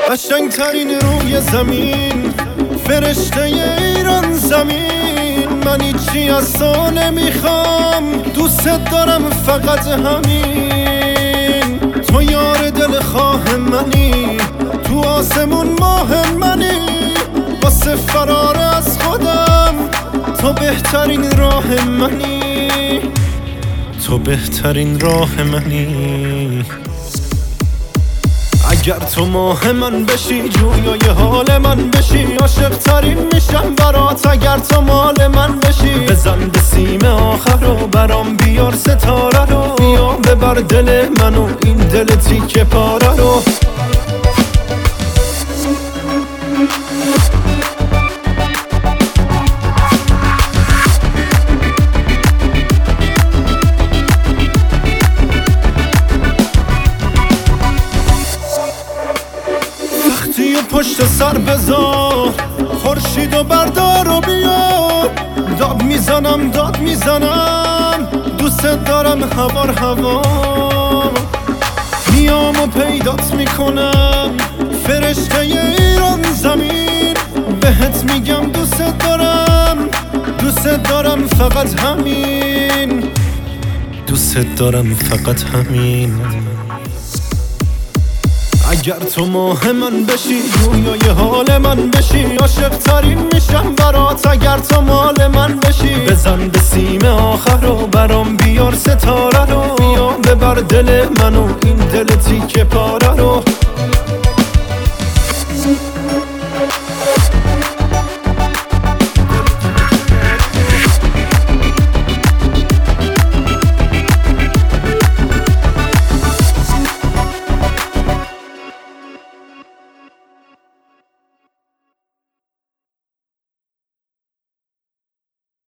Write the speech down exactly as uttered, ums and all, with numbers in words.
قشنگترین روی زمین، فرشته ایران زمین. من هیچی از تو نمیخوام، دوست دارم فقط همین. تو یار دلخواه منی، تو آسمون ماه منی. واسه فرار از خودم تو بهترین راه منی، تو بهترین راه منی. اگر تو ماه من بشی، جویای حال من بشی، عاشق ترین میشم برات. اگر تو مال من بشی، بزن به سیم آخر رو برام بیار ستاره رو. بیا ببر دل منو، این دل تیکه پاره رو. و پشت سر بذار، خورشید و بردار و بیار. داد میزنم داد میزنم، دوست دارم هوار هوار. میام و پیدات میکنم، فرشته ایران زمین. بهت میگم دوست دارم، دوست دارم فقط همین، دوست دارم فقط همین. اگر تو ماه من بشی، جویای حال من بشی، عاشق ترین میشم برات. اگر تو مال من بشی، بزن به سیم آخر رو برام بیار ستاره رو. بیا ببر دل منو، این دل تیکه پاره رو.